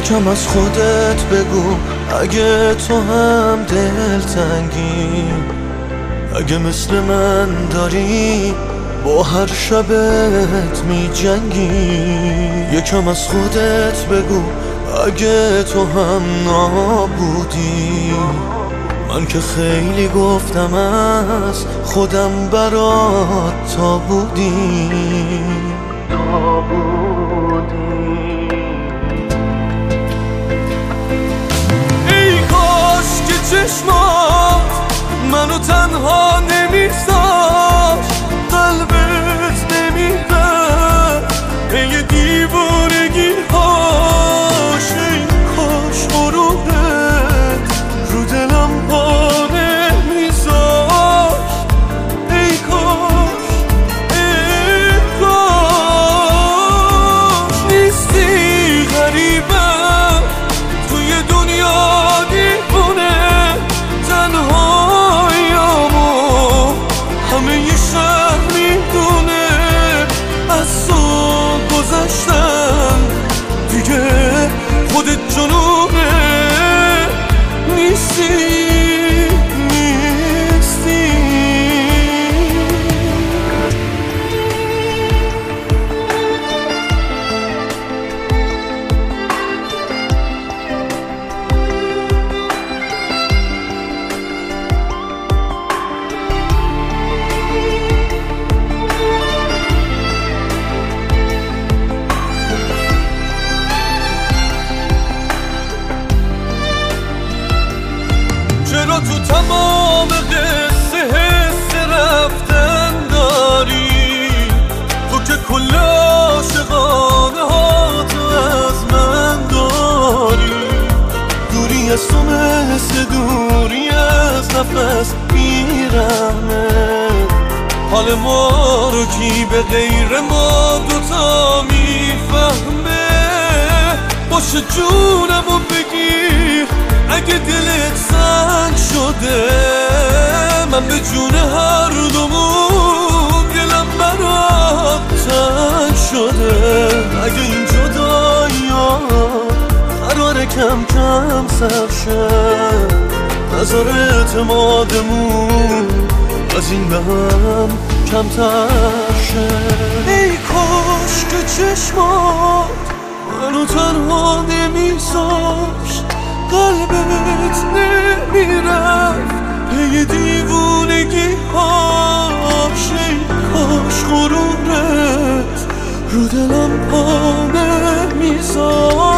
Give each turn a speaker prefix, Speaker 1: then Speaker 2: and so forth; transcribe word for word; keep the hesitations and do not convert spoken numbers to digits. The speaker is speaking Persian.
Speaker 1: یکم از خودت بگو اگه تو هم دلتنگی، اگه مثل من داری با هر شبت می جنگی. یکم از خودت بگو اگه تو هم نابودی، من که خیلی گفتم از خودم برات تا بودی تا بودی. ای کاش که چشمات منو تنها نمیذاشت، قلبت نمیرفت پی دیوانگی هاش. ای کاش غروبت رو دلم پا نمیذاشت. ای کاش ای کاش نیستی غریبم توی دنیا دیوونه، تنهاییامو همه ی شهر میدونه. از تو گذشتم دیگه خودت جنونه، نیستی نیستی. چرا تو تمام قصه حس رفتن داری؟ تو که کل عاشقانه ها تو از من داری. دوری از تو مثل دوری از نفس میرمه، حال ما رو کی به غیر ما دوتا میفهمه. باشه جونمو بگیر اگه دلت سنگ شده، من به جون هر دومون دلم برات تنگ شده. اگه این جدایی ها قراره کم کم سر شه، نظر اعتمادمون از این به هم کمتر شه. ای کاش که چشمات منو تنها نمیذاشت، قلبت نمیرفت پی دیوونگی هاش. ای کاش غرورت رو دلم پا نمیذاشت.